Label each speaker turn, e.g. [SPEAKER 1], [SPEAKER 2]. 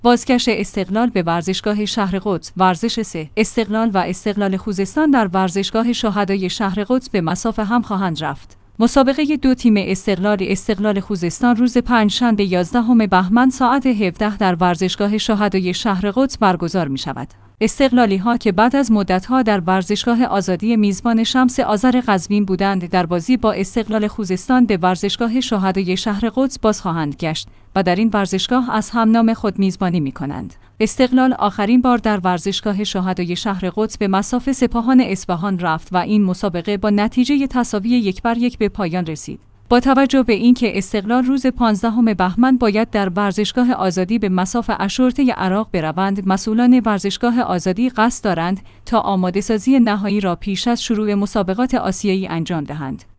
[SPEAKER 1] بازگشت استقلال به ورزشگاه شهر قدس. ورزش 3. استقلال و استقلال خوزستان در ورزشگاه شهدای شهر قدس به مصاف هم خواهند رفت. مسابقه دو تیم استقلال خوزستان روز پنجشنبه 11 بهمن ساعت 17 در ورزشگاه شهدای شهر قدس برگزار می شود. استقلالی ها که بعد از مدت ها در ورزشگاه آزادی میزبان شمس آذر قزوین بودند، در بازی با استقلال خوزستان به ورزشگاه شهدای شهر قدس باز خواهند گشت و در این ورزشگاه از همنام خود میزبانی می کنند. استقلال آخرین بار در ورزشگاه شهدای شهر قدس به مصاف سپاهان اصفهان رفت و این مسابقه با نتیجه تساوی 1-1 به پایان رسید. با توجه به اینکه استقلال روز 15 بهمن باید در ورزشگاه آزادی به مصاف اشرطه عراق بروند، مسئولان ورزشگاه آزادی قصد دارند تا آماده‌سازی نهایی را پیش از شروع مسابقات آسیایی انجام دهند.